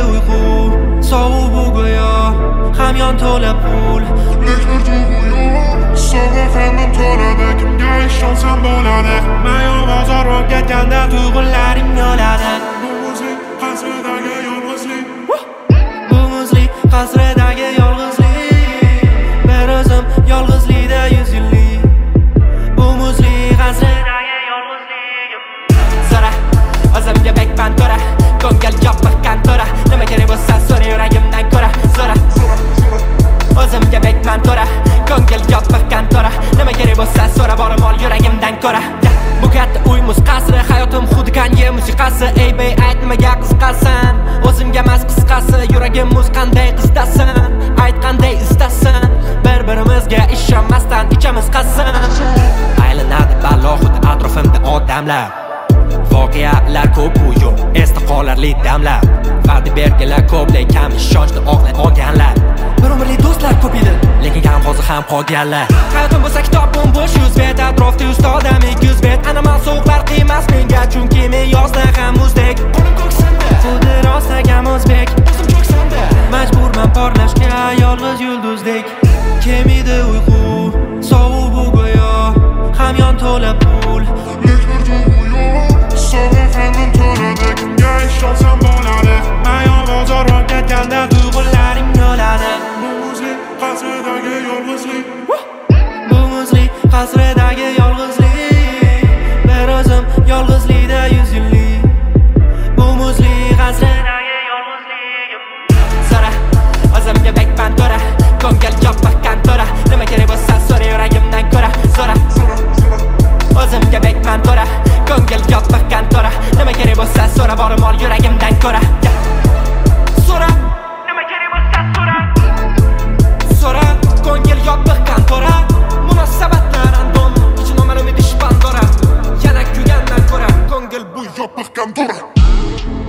uyqu sovuq bu go'yo hamyon to'la pul Leklar tug'uyo sovuq hamyon to'ladi kimga ishonsam bo'ladi mayon bozor bo'lib ketganda tuyg'unlaring yo'ladi Bu muzlik qasridagi yolg'izlik bu muzlik qasridagi yolg'izlik bir o'zim yolg'izlikda 100 yillik bu muzlik qasridagi yolg'izligim so'ra o'zimga bekman to'ra ko'ngil yopiqqan to'ra nima kerak bo'lsa so'ra yuragimdan ko'ra so'ra o'zimga bekman to'ra ko'ngil yopiqqan to'ra nima kerak bo'lsa so'ra borim ol yuragimdan ko'ra bu katta uy muz qasri hayotim xuddi Kanye musiqasi ey bey ayt nimaga qisqasan o'zimga emas qisqasi yuragim muz qanday qizdasan ayt qanday istasan bir-birimizga ishonmasdan ichamiz qasin aylanadi balo xuddi atrofimda odamlar voqealar ko'p bu yo'q esda qolarli damlar va'da berganlar ko'p lekin ishonchni oqlay olganlar bir umrli do'stlar ko'p edi lekin kam hozir ham qolganlar hayotim bo'lsa kitob bo'sh 100 bet atrofda 100 ta odam 200 bet anomal sovuqlar qiymas menga chunki men yozda ham muzdek qo'lim ko'ksimda xuddi rostagam o'zbek o'zim cho'ksamda majburman porlashga yolg'iz yulduzdek kelmaydi uyqu sovuq bu go'yo hamyon to'la pul Leklar tug'uyo sovuq hamyon to'ladi kimga ishonsam bo'ladi mayon bozor bo'lib ketganda tuyg'unlaring yo'ladi Bu muzlik qasridagi yolg'izlik bu muzlik qasridagi yolg'izlik bir o'zim yolg'izlikda 100 yillik bu muzlik qasridagi yolg'izligim so'ra o'zimga bekman to'ra ko'ngil yopiqqan to'ra nima kerak bo'lsa so'ra yuragimdan ko'ra so'ra o'zimga bekman to'ra ko'ngil yopiqqan to'ra nima kerak bo'lsa so'ra borim ol yuragimdan ko'ra so'ra nima kerak bo'lsa so'ra so'ra ko'ngil yopiqqan to'ra munosabatlar random ichi noma'lum idish pandora yana kuygandan ko'ra ko'ngil bu yopiqqan to'ra